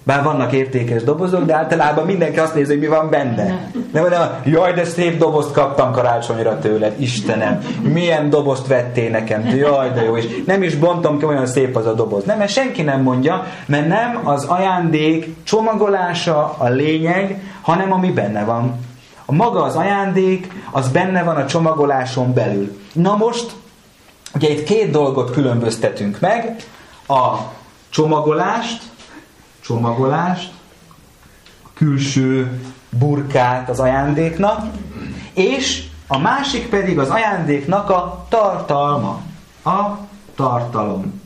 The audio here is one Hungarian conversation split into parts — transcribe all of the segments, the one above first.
Bár vannak értékes dobozok, de általában mindenki azt nézi, hogy mi van benne. Nem, jaj, de szép dobozt kaptam karácsonyra tőled, Istenem. Milyen dobozt vettél nekem, jaj, de jó. És nem is bontom ki, olyan szép az a doboz. Nem, mert senki nem mondja, mert nem az ajándék csomagolása a lényeg, hanem ami benne van. A maga az ajándék, az benne van a csomagoláson belül. Na most, ugye itt két dolgot különböztetünk meg. A csomagolást, a külső burkát az ajándéknak, és a másik pedig az ajándéknak a tartalma, a tartalom.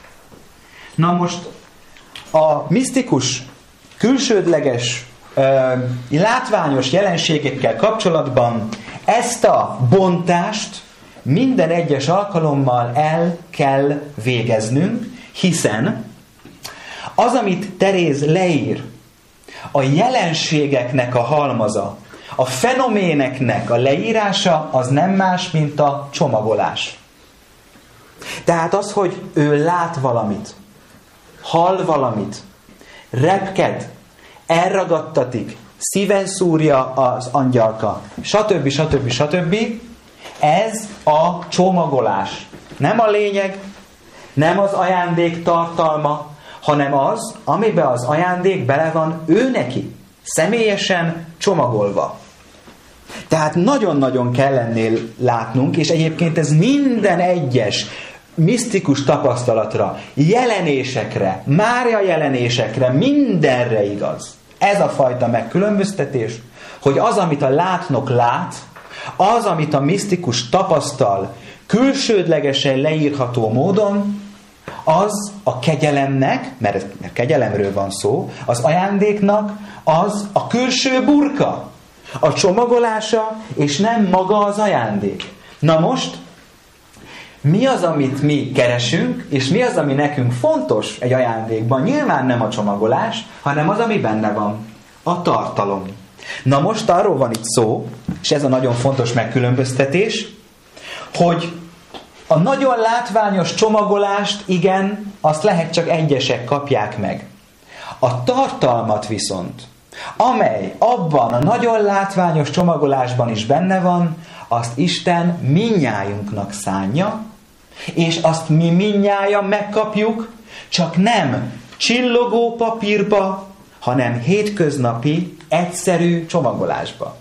Na most a misztikus, külsődleges, látványos jelenségekkel kapcsolatban ezt a bontást minden egyes alkalommal el kell végeznünk, hiszen az, amit Teréz leír, a jelenségeknek a halmaza, a fenoméneknek a leírása, az nem más, mint a csomagolás. Tehát az, hogy ő lát valamit, hall valamit, repked, elragadtatik, szíven szúrja az angyalka, stb. Ez a csomagolás. Nem a lényeg, nem az ajándék tartalma, hanem az, amiben az ajándék bele van ő neki, személyesen csomagolva. Tehát nagyon-nagyon kell ennél látnunk, és egyébként ez minden egyes misztikus tapasztalatra, jelenésekre, Mária jelenésekre, mindenre igaz. Ez a fajta megkülönböztetés, hogy az, amit a látnok lát, az, amit a misztikus tapasztal, külsődlegesen leírható módon, az a kegyelemnek, mert kegyelemről van szó, az ajándéknak, az a külső burka, a csomagolása, és nem maga az ajándék. Na most, mi az, amit mi keresünk, és mi az, ami nekünk fontos egy ajándékban? Nyilván nem a csomagolás, hanem az, ami benne van. A tartalom. Na most arról van itt szó, és ez a nagyon fontos megkülönböztetés, hogy a nagyon látványos csomagolást, igen, azt lehet csak egyesek kapják meg. A tartalmat viszont, amely abban a nagyon látványos csomagolásban is benne van, azt Isten mindnyájunknak szánja, és azt mi mindnyájan megkapjuk, csak nem csillogó papírba, hanem hétköznapi, egyszerű csomagolásba.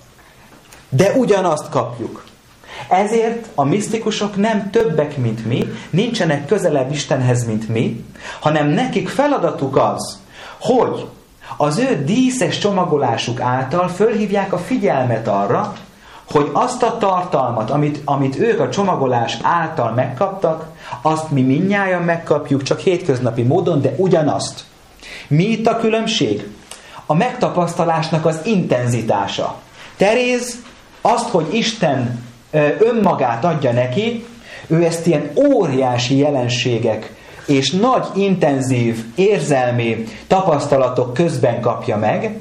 De ugyanazt kapjuk. Ezért a misztikusok nem többek, mint mi, nincsenek közelebb Istenhez, mint mi, hanem nekik feladatuk az, hogy az ő díszes csomagolásuk által fölhívják a figyelmet arra, hogy azt a tartalmat, amit ők a csomagolás által megkaptak, azt mi mindnyájan megkapjuk, csak hétköznapi módon, de ugyanazt. Mi itt a különbség? A megtapasztalásnak az intenzitása. Teréz azt, hogy Isten önmagát adja neki, ő ezt ilyen óriási jelenségek és nagy, intenzív, érzelmi tapasztalatok közben kapja meg,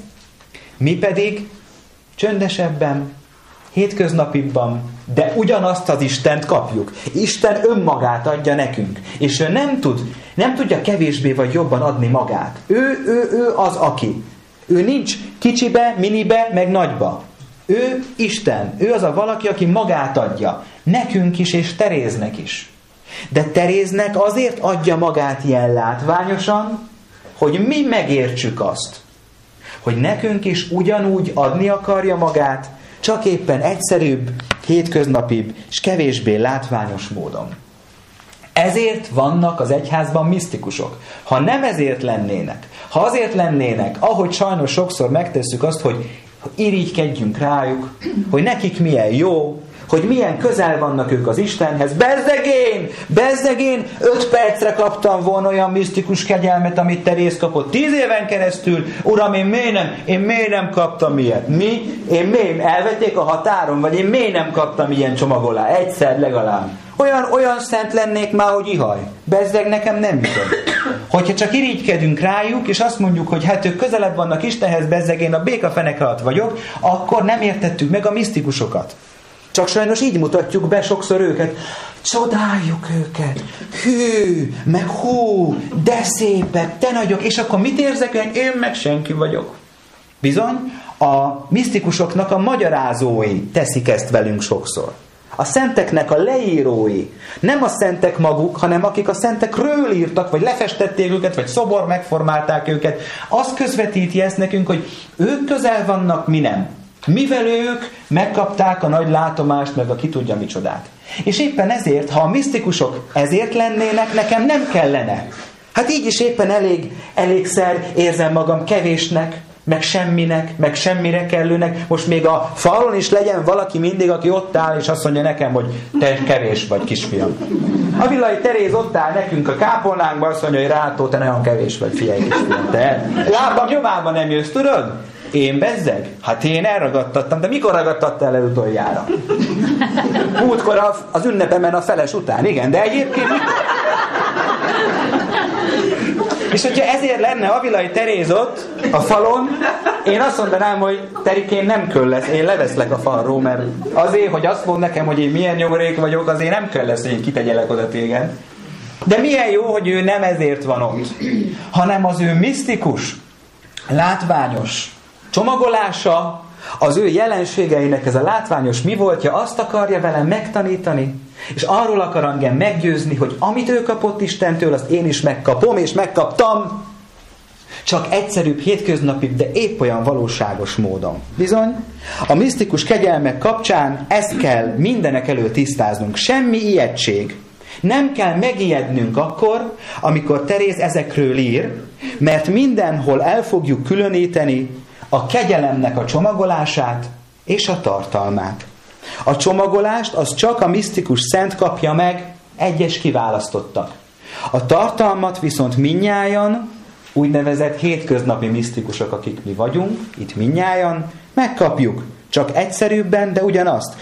mi pedig csöndesebben, hétköznapibban, de ugyanazt az Istent kapjuk. Isten önmagát adja nekünk, és ő nem tudja kevésbé vagy jobban adni magát. Ő az, aki. Ő nincs kicsibe, minibe, meg nagyba. Ő Isten, ő az a valaki, aki magát adja. Nekünk is, és Teréznek is. De Teréznek azért adja magát ilyen látványosan, hogy mi megértsük azt, hogy nekünk is ugyanúgy adni akarja magát, csak éppen egyszerűbb, hétköznapibb, és kevésbé látványos módon. Ezért vannak az egyházban misztikusok. Ha nem ezért lennének, ha azért lennének, ahogy sajnos sokszor megtesszük azt, hogy irigykedjünk rájuk, hogy nekik milyen jó, hogy milyen közel vannak ők az Istenhez. Bezzegén 5 percre kaptam volna olyan misztikus kegyelmet, amit Teréz kapott 10 éven keresztül. Uram, én miért nem kaptam ilyet? Én miért elvették a határon? Vagy én miért nem kaptam ilyen csomagolást? Egyszer legalább. Olyan szent lennék már, hogy ihaj. Bezzeg nekem nem jutott. Hogyha csak irigykedünk rájuk, és azt mondjuk, hogy hát ők közelebb vannak Istenhez, bezzeg én a békafenek alatt vagyok, akkor nem értettük meg a misztikusokat. Csak sajnos így mutatjuk be sokszor őket. Csodáljuk őket. Hű, meg hú, de szépek, te nagyok. És akkor mit érzek én meg senki vagyok. Bizony, a misztikusoknak a magyarázói teszik ezt velünk sokszor. A szenteknek a leírói. Nem a szentek maguk, hanem akik a szentekről írtak, vagy lefestették őket, vagy szobor megformálták őket. Az közvetíti ezt nekünk, hogy ők közel vannak, mi nem. Mivel ők megkapták a nagy látomást, meg a ki tudja micsodát. És éppen ezért, ha a misztikusok ezért lennének, nekem nem kellene. Hát így is éppen elégszer érzem magam kevésnek, meg semminek, meg semmire kellőnek. Most még a falon is legyen valaki mindig, aki ott áll, és azt mondja nekem, hogy te kevés vagy, kisfiam. A Villai Teréz ott áll nekünk a kápolnánkban, azt mondja, hogy Rátó, te nagyon kevés vagy, figyelj, kisfiam. Te lábam nyomában nem jössz, tudod? Én bezzeg? Hát én elragadtattam, de mikor ragadtattál el utoljára? Múltkor az ünnepemen a feles után, igen, de egyébként és hogyha ezért lenne Avilai Teréz ott a falon, én azt mondanám, hogy Terikén nem kell lesz, én leveszlek a falról, mert azért, hogy azt mond nekem, hogy én milyen nyomorék vagyok, azért nem kell lesz, hogy én kitegyelek oda téged. De milyen jó, hogy ő nem ezért van ott, hanem az ő misztikus, látványos csomagolása, az ő jelenségeinek ez a látványos mi voltja, azt akarja velem megtanítani, és arról akar engem meggyőzni, hogy amit ő kapott Istentől, azt én is megkapom, és megkaptam, csak egyszerűbb, hétköznapibb, de épp olyan valóságos módon. Bizony, a misztikus kegyelmek kapcsán ezt kell mindenek előtt tisztáznunk. Semmi ijegység. Nem kell megijednünk akkor, amikor Teréz ezekről ír, mert mindenhol el fogjuk különíteni a kegyelemnek a csomagolását és a tartalmát. A csomagolást az csak a misztikus szent kapja meg, egyes kiválasztottak. A tartalmat viszont mindnyájan, úgynevezett hétköznapi misztikusok, akik mi vagyunk, itt mindnyájan, megkapjuk. Csak egyszerűbben, de ugyanazt.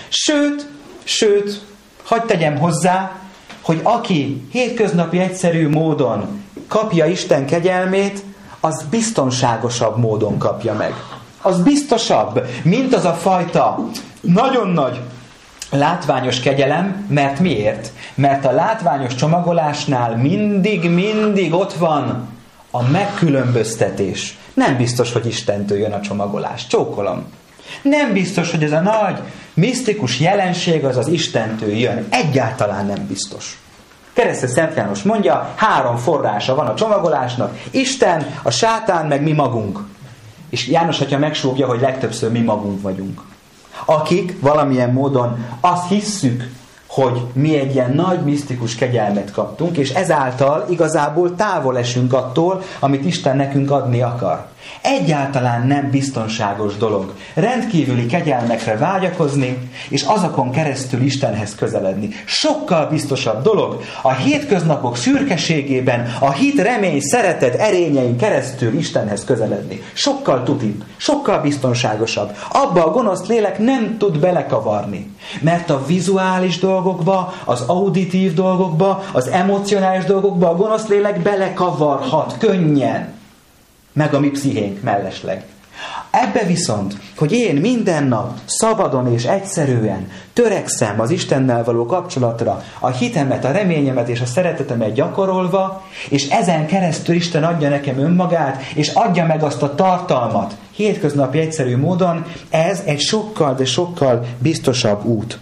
Sőt, hadd tegyem hozzá, hogy aki hétköznapi egyszerű módon kapja Isten kegyelmét, az biztonságosabb módon kapja meg. Az biztosabb, mint az a fajta nagyon nagy látványos kegyelem, mert miért? Mert a látványos csomagolásnál mindig ott van a megkülönböztetés. Nem biztos, hogy Istentől jön a csomagolás. Csókolom. Nem biztos, hogy ez a nagy misztikus jelenség az Istentől jön. Egyáltalán nem biztos. Keresztes Szent János mondja, 3 forrása van a csomagolásnak. Isten, a sátán, meg mi magunk. És János atya megsúgja, hogy legtöbbször mi magunk vagyunk. Akik valamilyen módon azt hisszük, hogy mi egy ilyen nagy misztikus kegyelmet kaptunk, és ezáltal igazából távol esünk attól, amit Isten nekünk adni akar. Egyáltalán nem biztonságos dolog rendkívüli kegyelmekre vágyakozni, és azokon keresztül Istenhez közeledni. Sokkal biztosabb dolog a hétköznapok szürkeségében, a hit, remény, szeretet erényein keresztül Istenhez közeledni. Sokkal tutibb, sokkal biztonságosabb. Abba a gonosz lélek nem tud belekavarni, mert a vizuális dolgokba, az auditív dolgokba, az emocionális dolgokba a gonosz lélek belekavarhat könnyen. Meg a mi pszichénk mellesleg. Ebbe viszont, hogy én minden nap szabadon és egyszerűen törekszem az Istennel való kapcsolatra, a hitemet, a reményemet és a szeretetemet gyakorolva, és ezen keresztül Isten adja nekem önmagát, és adja meg azt a tartalmat hétköznapi egyszerű módon, ez egy sokkal, de sokkal biztosabb út.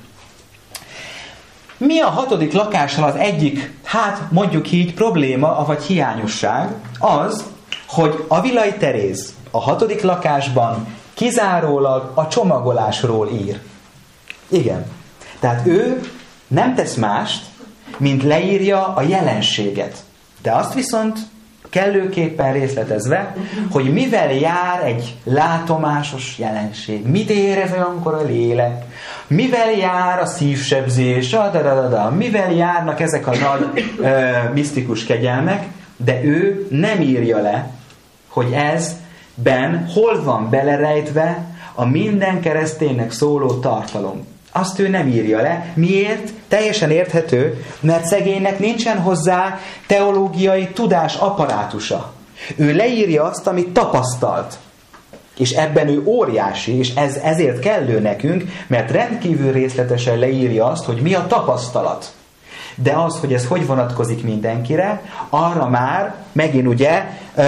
Mi a 6. lakással az egyik, mondjuk így probléma, vagy hiányosság? Az, hogy Avilai Teréz a 6. lakásban kizárólag a csomagolásról ír. Igen. Tehát ő nem tesz mást, mint leírja a jelenséget. De azt viszont kellőképpen részletezve, hogy mivel jár egy látomásos jelenség. Mit érez olyankor a lélek? Mivel jár a szívsebzés? Mivel járnak ezek a nagy misztikus kegyelmek? De ő nem írja le, hogy ezben hol van belerejtve a minden kereszténynek szóló tartalom. Azt ő nem írja le. Miért? Teljesen érthető, mert szegénynek nincsen hozzá teológiai tudás apparátusa. Ő leírja azt, amit tapasztalt. És ebben ő óriási, és ezért kellő nekünk, mert rendkívül részletesen leírja azt, hogy mi a tapasztalat. De az, hogy ez hogy vonatkozik mindenkire, arra már megint ugye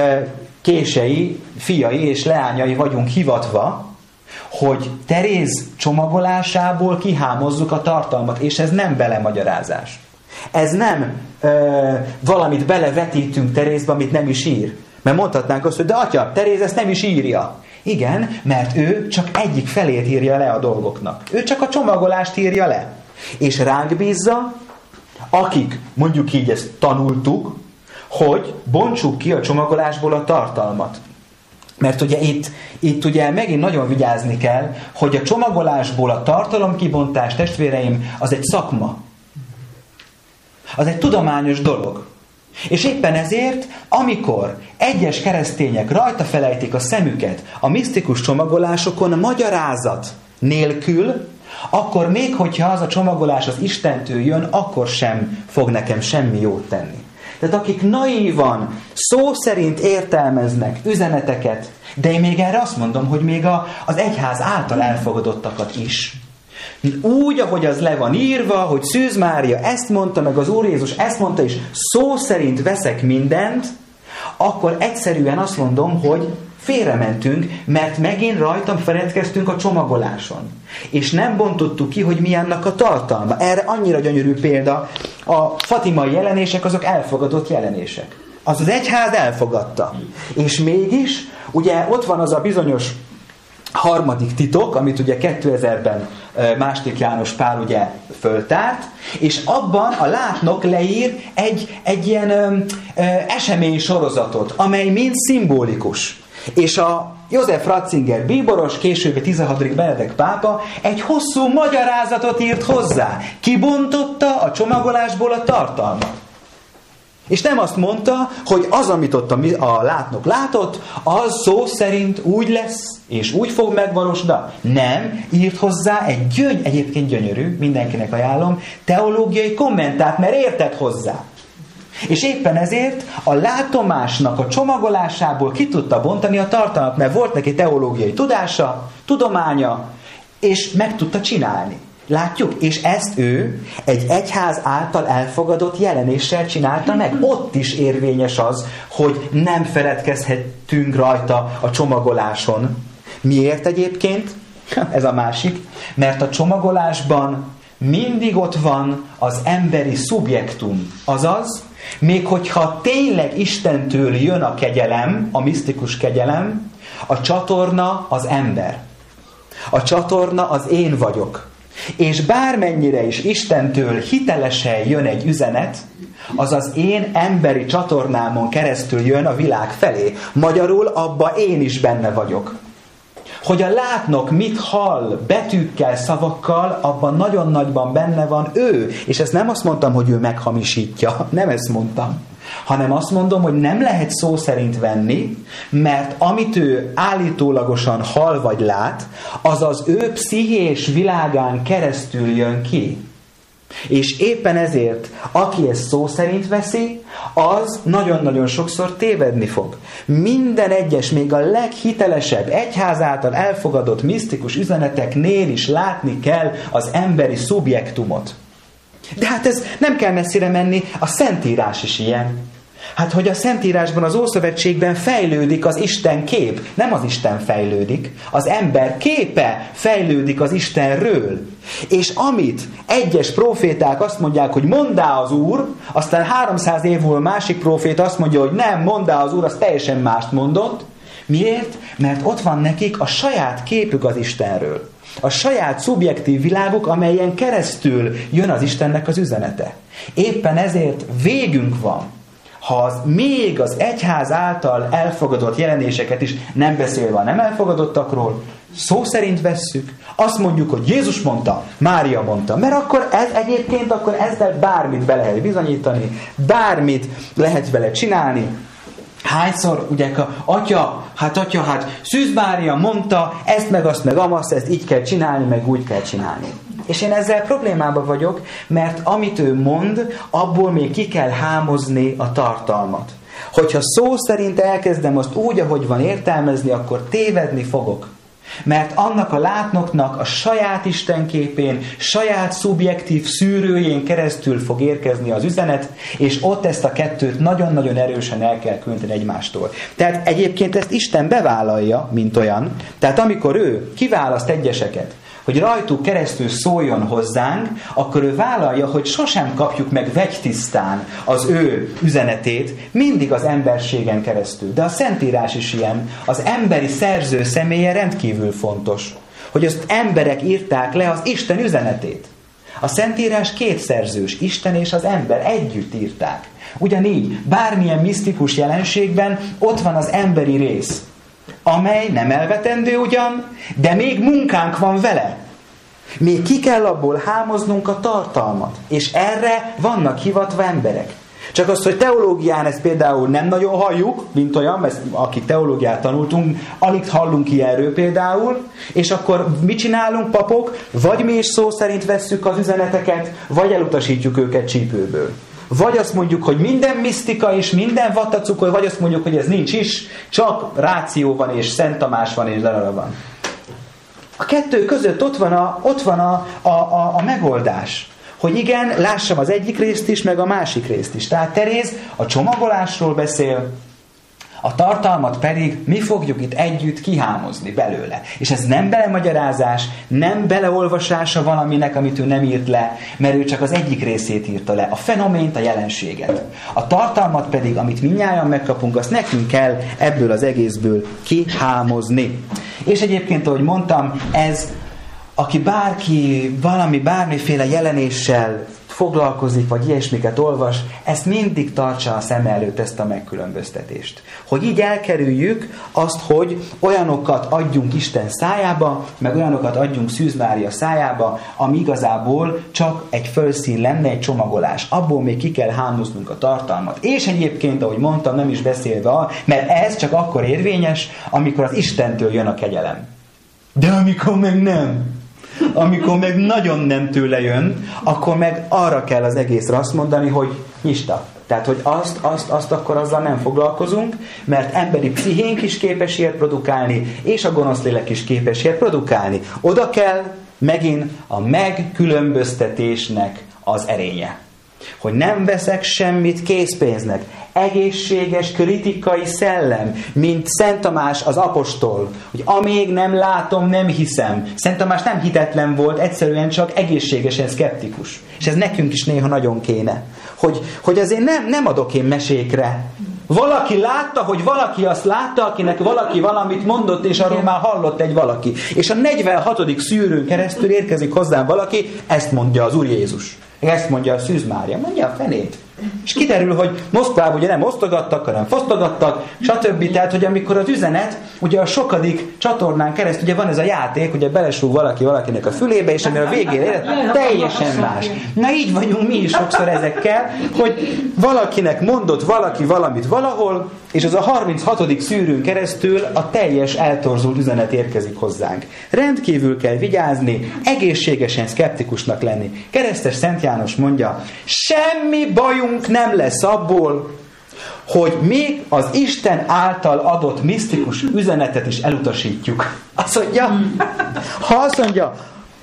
kései, fiai és leányai vagyunk hivatva, hogy Teréz csomagolásából kihámozzuk a tartalmat, és ez nem belemagyarázás. Ez nem valamit belevetítünk Terézbe, amit nem is ír. Mert mondhatnánk azt, hogy de atya, Teréz ezt nem is írja. Igen, mert ő csak egyik felét írja le a dolgoknak. Ő csak a csomagolást írja le. És ránk bízza, akik mondjuk így ezt tanultuk, hogy bontsuk ki a csomagolásból a tartalmat. Mert ugye itt ugye megint nagyon vigyázni kell, hogy a csomagolásból a tartalomkibontás, testvéreim, az egy szakma. Az egy tudományos dolog. És éppen ezért, amikor egyes keresztények rajta felejtik a szemüket a misztikus csomagolásokon magyarázat nélkül, akkor még hogyha az a csomagolás az Istentől jön, akkor sem fog nekem semmi jót tenni. Tehát akik naívan, szó szerint értelmeznek üzeneteket, de én még erre azt mondom, hogy még az egyház által elfogadottakat is. Úgy, ahogy az le van írva, hogy Szűz Mária ezt mondta, meg az Úr Jézus ezt mondta, és szó szerint veszek mindent, akkor egyszerűen azt mondom, hogy félrementünk, mert megint rajtam feledkeztünk a csomagoláson. És nem bontottuk ki, hogy mi annak a tartalma. Erre annyira gyönyörű példa, a fatimai jelenések azok elfogadott jelenések. Az egyház elfogadta. És mégis, ugye ott van az a bizonyos harmadik titok, amit ugye 2000-ben II. János Pál ugye föltárt, és abban a látnok leír egy ilyen esemény sorozatot, amely mind szimbolikus. És a József Ratzinger bíboros, későbbi 16. Benedek pápa egy hosszú magyarázatot írt hozzá. Kibontotta a csomagolásból a tartalmat. És nem azt mondta, hogy az, amit ott a látnok látott, az szó szerint úgy lesz, és úgy fog megvalósulni. Nem, írt hozzá egyébként gyönyörű, mindenkinek ajánlom, teológiai kommentárt, mert értett hozzá. És éppen ezért a látomásnak a csomagolásából ki tudta bontani a tartalmat, mert volt neki teológiai tudása, tudománya, és meg tudta csinálni. Látjuk? És ezt ő egy egyház által elfogadott jelenéssel csinálta meg. Ott is érvényes az, hogy nem feledkezhetünk rajta a csomagoláson. Miért egyébként? Ez a másik. Mert a csomagolásban mindig ott van az emberi szubjektum. Azaz, még hogyha tényleg Istentől jön a kegyelem, a misztikus kegyelem, a csatorna az ember. A csatorna az én vagyok. És bármennyire is Istentől hitelesen jön egy üzenet, az az én emberi csatornámon keresztül jön a világ felé. Magyarul abba én is benne vagyok. Hogy a látnok mit hall betűkkel, szavakkal, abban nagyon nagyban benne van ő. És ezt nem azt mondtam, hogy ő meghamisítja. Nem ezt mondtam. Hanem azt mondom, hogy nem lehet szó szerint venni, mert amit ő állítólagosan hall vagy lát, az az ő pszichés világán keresztül jön ki. És éppen ezért, aki ezt szó szerint veszi, az nagyon-nagyon sokszor tévedni fog. Minden egyes, még a leghitelesebb, egyház által elfogadott misztikus üzeneteknél is látni kell az emberi szubjektumot. De hát ez nem kell messzire menni, a Szentírás is ilyen. Hát, hogy a Szentírásban, az Ószövetségben fejlődik az Isten kép. Nem az Isten fejlődik, az ember képe fejlődik az Istenről. És amit egyes próféták azt mondják, hogy monddá az Úr, aztán 300 év múlva másik próféta azt mondja, hogy nem, monddá az Úr, az teljesen mást mondott. Miért? Mert ott van nekik a saját képük az Istenről. A saját szubjektív világuk, amelyen keresztül jön az Istennek az üzenete. Éppen ezért végünk van, ha még az egyház által elfogadott jelenéseket is, nem beszélve a nem elfogadottakról, szó szerint vesszük, azt mondjuk, hogy Jézus mondta, Mária mondta, mert akkor ez egyébként, akkor ezzel bármit be lehet bizonyítani, bármit lehet vele csinálni. Hányszor, ugye, atya, Szűz Mária mondta, ezt meg azt meg amazt, ezt így kell csinálni, meg úgy kell csinálni. És én ezzel problémában vagyok, mert amit ő mond, abból még ki kell hámozni a tartalmat. Hogyha szó szerint elkezdem azt úgy, ahogy van értelmezni, akkor tévedni fogok. Mert annak a látnoknak a saját istenképén, saját szubjektív szűrőjén keresztül fog érkezni az üzenet, és ott ezt a kettőt nagyon-nagyon erősen el kell különíteni egymástól. Tehát egyébként ezt Isten bevállalja, mint olyan. Tehát amikor ő kiválaszt egyeseket, hogy rajtuk keresztül szóljon hozzánk, akkor ő vállalja, hogy sosem kapjuk meg vegytisztán az ő üzenetét, mindig az emberségen keresztül. De a Szentírás is ilyen, az emberi szerző személye rendkívül fontos, hogy azt emberek írták le az Isten üzenetét. A Szentírás kétszerzős, Isten és az ember együtt írták. Ugyanígy bármilyen misztikus jelenségben ott van az emberi rész, amely nem elvetendő ugyan, de még munkánk van vele. Még ki kell abból hámoznunk a tartalmat. És erre vannak hivatva emberek. Csak az, hogy teológián ezt például nem nagyon halljuk, mint olyan, mert akik teológiát tanultunk, alig hallunk ilyenről például, és akkor mit csinálunk, papok? Vagy mi is szó szerint vesszük az üzeneteket, vagy elutasítjuk őket csípőből. Vagy azt mondjuk, hogy minden misztika és minden vattacukor, vagy azt mondjuk, hogy ez nincs is, csak ráció van, és Szent Tamás van, és darara van. A kettő között ott van a megoldás. Hogy igen, lássam az egyik részt is, meg a másik részt is. Tehát Teréz a csomagolásról beszél, a tartalmat pedig mi fogjuk itt együtt kihámozni belőle. És ez nem belemagyarázás, nem beleolvasása valaminek, amit ő nem írt le, mert ő csak az egyik részét írta le. A fenomént, a jelenséget. A tartalmat pedig, amit mindnyájan megkapunk, azt nekünk kell ebből az egészből kihámozni. És egyébként, ahogy mondtam, ez, aki bármiféle jelenéssel foglalkozik, vagy ilyesmiket olvas, ezt mindig tartsa a szem előtt, ezt a megkülönböztetést. Hogy így elkerüljük azt, hogy olyanokat adjunk Isten szájába, meg olyanokat adjunk Szűz Mária szájába, ami igazából csak egy fölszín lenne, egy csomagolás. Abból még ki kell hámoznunk a tartalmat. És egyébként, ahogy mondtam, nem is beszélve, mert ez csak akkor érvényes, amikor az Istentől jön a kegyelem. De amikor meg nem, amikor meg nagyon nem tőle jön, akkor meg arra kell az egészre azt mondani, hogy nyista. Tehát, hogy azt akkor azzal nem foglalkozunk, mert emberi pszichénk is képes ilyet produkálni, és a gonosz lélek is képes ilyet produkálni. Oda kell megint a megkülönböztetésnek az erénye. Hogy nem veszek semmit készpénznek. Egészséges kritikai szellem, mint Szent Tamás az apostol, hogy amíg nem látom, nem hiszem. Szent Tamás nem hitetlen volt, egyszerűen csak egészségesen szkeptikus. És ez nekünk is néha nagyon kéne. Hogy azért nem adok én mesékre. Valaki látta, hogy valaki azt látta, akinek valaki valamit mondott, és arról már hallott egy valaki. És a 46. szűrőn keresztül érkezik hozzám valaki, ezt mondja az Úr Jézus. Ezt mondja a Szűz Mária. Mondja a fenét. És kiderül, hogy Moszkvában ugye nem osztogattak, hanem fosztogattak, stb. Tehát, hogy amikor az üzenet, ugye a sokadik csatornán keresztül, ugye van ez a játék, ugye belesúg valaki valakinek a fülébe, és ami a végén élet, teljesen más. Na így vagyunk mi is sokszor ezekkel, hogy valakinek mondott valaki valamit valahol, és az a 36. szűrőn keresztül a teljes eltorzult üzenet érkezik hozzánk. Rendkívül kell vigyázni, egészségesen szkeptikusnak lenni. Keresztes Szent János mondja, semmi bajunk nem lesz abból, hogy még az Isten által adott misztikus üzenetet is elutasítjuk. Azt mondja,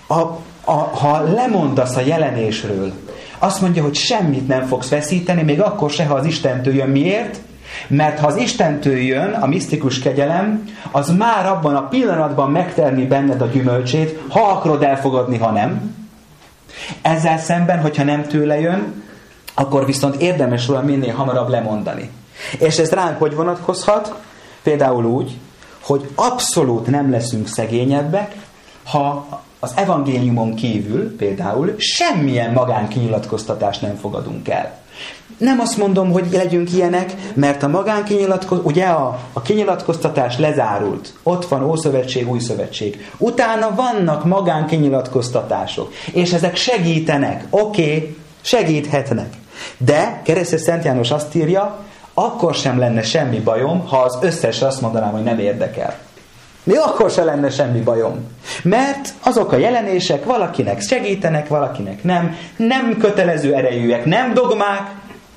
ha lemondasz a jelenésről, azt mondja, hogy semmit nem fogsz veszíteni, még akkor se, ha az Istentől jön. Miért? Mert ha az Istentől jön a misztikus kegyelem, az már abban a pillanatban megtermi benned a gyümölcsét, ha akarod elfogadni, ha nem. Ezzel szemben, hogyha nem tőle jön, akkor viszont érdemes róla minél hamarabb lemondani. És ez ránk hogy vonatkozhat? Például úgy, hogy abszolút nem leszünk szegényebbek, ha az evangéliumon kívül például semmilyen magánkinyilatkoztatást nem fogadunk el. Nem azt mondom, hogy legyünk ilyenek, mert a magánkinyilatkoztatás, ugye a kinyilatkoztatás lezárult. Ott van Ószövetség, Új Szövetség. Utána vannak magánkinyilatkoztatások, és ezek segítenek. Oké, segíthetnek. De Keresztes Szent János azt írja, akkor sem lenne semmi bajom, ha az összesre azt mondanám, hogy nem érdekel. Még akkor sem lenne semmi bajom. Mert azok a jelenések valakinek segítenek, valakinek nem kötelező erejűek, nem dogmák,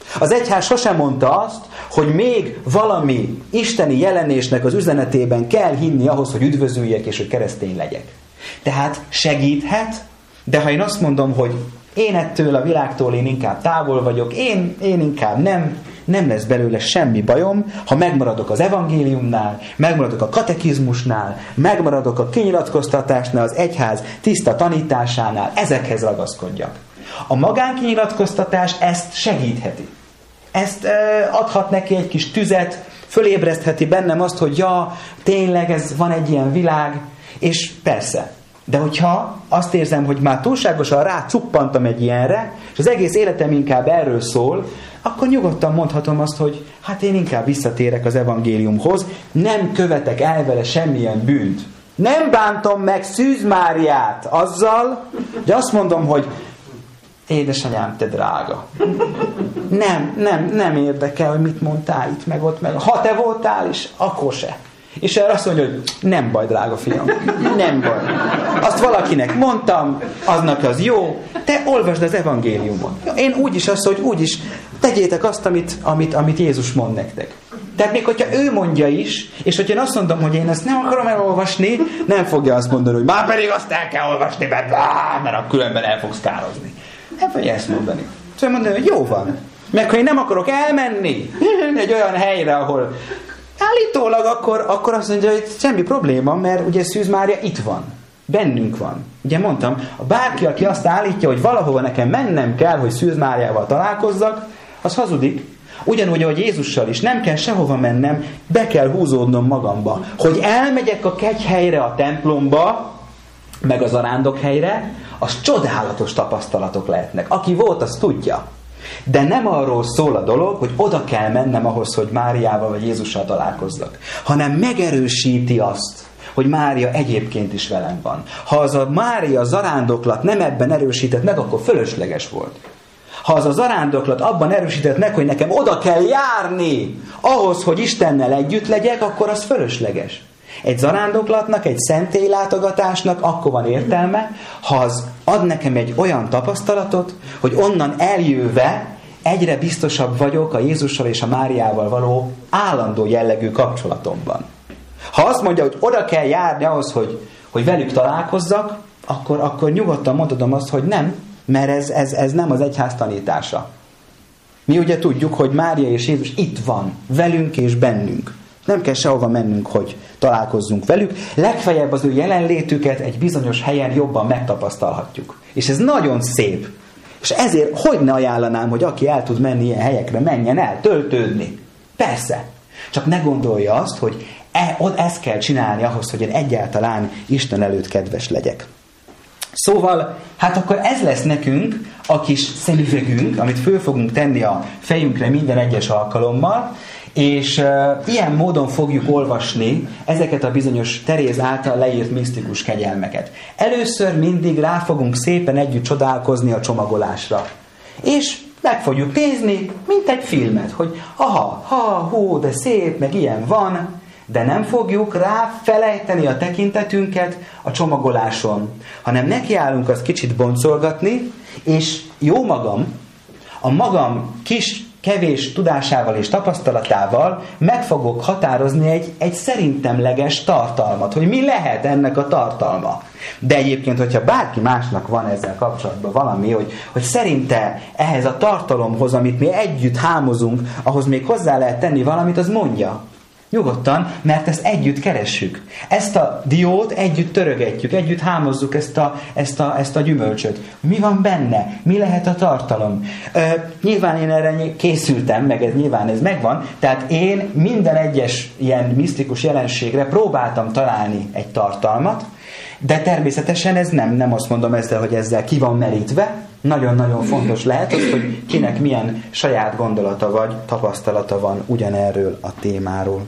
Az egyház sosem mondta azt, hogy még valami isteni jelenésnek az üzenetében kell hinni ahhoz, hogy üdvözüljek és hogy keresztény legyek. Tehát segíthet, de ha én azt mondom, hogy én ettől a világtól én inkább távol vagyok, én inkább nem lesz belőle semmi bajom, ha megmaradok az evangéliumnál, megmaradok a katekizmusnál, megmaradok a kinyilatkoztatásnál, az egyház tiszta tanításánál, ezekhez ragaszkodjak. A magánkinyilatkoztatás ezt segítheti. Ezt adhat neki egy kis tüzet, fölébresztheti bennem azt, hogy ja, tényleg ez van egy ilyen világ, és persze. De hogyha azt érzem, hogy már túlságosan rácuppantam egy ilyenre, és az egész életem inkább erről szól, akkor nyugodtan mondhatom azt, hogy hát én inkább visszatérek az evangéliumhoz, nem követek el vele semmilyen bűnt. Nem bántom meg Szűz Máriát azzal, hogy azt mondom, hogy édesanyám, te drága. Nem érdekel, hogy mit mondtál itt, meg ott, meg. Ha te voltál is, akkor se. És erre azt mondja, hogy nem baj, drága fiam, nem baj. Azt valakinek mondtam, aznak az jó, te olvasd az evangéliumot. Én úgyis azt, hogy úgyis tegyétek azt, amit Jézus mond nektek. Tehát még hogyha ő mondja is, és hogyha én azt mondom, hogy én ezt nem akarom elolvasni, nem fogja azt mondani, hogy már pedig azt el kell olvasni, mert különben el fogsz kározni. Nem fogja ezt mondani. Szóval mondani, hogy jó van. Meg ha én nem akarok elmenni egy olyan helyre, ahol állítólag akkor azt mondja, hogy semmi probléma, mert ugye Szűz Mária itt van. Bennünk van. Ugye mondtam, bárki, aki azt állítja, hogy valahova nekem mennem kell, hogy Szűz Máriával találkozzak, az hazudik. Ugyanúgy, ahogy Jézussal is, nem kell sehova mennem, be kell húzódnom magamba. Hogy elmegyek a kegyhelyre, a templomba, meg az arándokhelyre, az csodálatos tapasztalatok lehetnek. Aki volt, az tudja. De nem arról szól a dolog, hogy oda kell mennem ahhoz, hogy Máriával vagy Jézussal találkozzak, hanem megerősíti azt, hogy Mária egyébként is velem van. Ha az a Mária zarándoklat nem ebben erősített meg, akkor fölösleges volt. Ha az a zarándoklat abban erősített meg, hogy nekem oda kell járni ahhoz, hogy Istennel együtt legyek, akkor az fölösleges. Egy zarándoklatnak, egy szentélylátogatásnak akkor van értelme, ha az ad nekem egy olyan tapasztalatot, hogy onnan eljöve egyre biztosabb vagyok a Jézussal és a Máriával való állandó jellegű kapcsolatomban. Ha azt mondja, hogy oda kell járni ahhoz, hogy velük találkozzak, akkor nyugodtan mondhatom azt, hogy nem, mert ez nem az egyház tanítása. Mi ugye tudjuk, hogy Mária és Jézus itt van, velünk és bennünk. Nem kell sehova mennünk, hogy találkozzunk velük. Legfeljebb az ő jelenlétüket egy bizonyos helyen jobban megtapasztalhatjuk. És ez nagyon szép. És ezért hogy ne ajánlanám, hogy aki el tud menni ilyen helyekre, menjen el, töltődni. Persze. Csak ne gondolja azt, hogy ezt kell csinálni ahhoz, hogy én egyáltalán Isten előtt kedves legyek. Szóval, hát akkor ez lesz nekünk a kis szemüvegünk, amit föl fogunk tenni a fejünkre minden egyes alkalommal, és ilyen módon fogjuk olvasni ezeket a bizonyos Teréz által leírt misztikus kegyelmeket. Először mindig rá fogunk szépen együtt csodálkozni a csomagolásra. És meg fogjuk nézni, mint egy filmet, hogy hú, de szép, meg ilyen van, de nem fogjuk ráfelejteni a tekintetünket a csomagoláson, hanem nekiállunk azt kicsit boncolgatni, és jó magam, a magam kevés tudásával és tapasztalatával meg fogok határozni egy szerintemleges tartalmat, hogy mi lehet ennek a tartalma. De egyébként, hogyha bárki másnak van ezzel kapcsolatban valami, hogy szerinte ehhez a tartalomhoz, amit mi együtt hámozunk, ahhoz még hozzá lehet tenni valamit, az mondja. Nyugodtan, mert ezt együtt keressük. Ezt a diót együtt törögetjük, együtt hámozzuk ezt a gyümölcsöt. Mi van benne? Mi lehet a tartalom? Nyilván én erre készültem, meg nyilván ez megvan, tehát én minden egyes ilyen misztikus jelenségre próbáltam találni egy tartalmat, de természetesen ez nem azt mondom ezzel, hogy ezzel ki van merítve. Nagyon-nagyon fontos lehet az, hogy kinek milyen saját gondolata vagy tapasztalata van ugyanerről a témáról.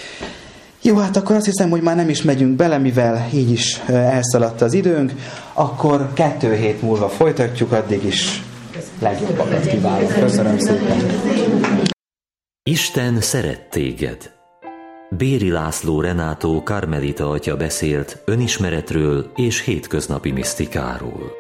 Jó, hát akkor azt hiszem, hogy már nem is megyünk bele, mivel így is elszaladt az időnk, akkor 2 hét múlva folytatjuk, addig is legjobbakat kívánok. Köszönöm szépen! Isten szeret téged. Béri László Renátó karmelita atya beszélt önismeretről és hétköznapi misztikáról.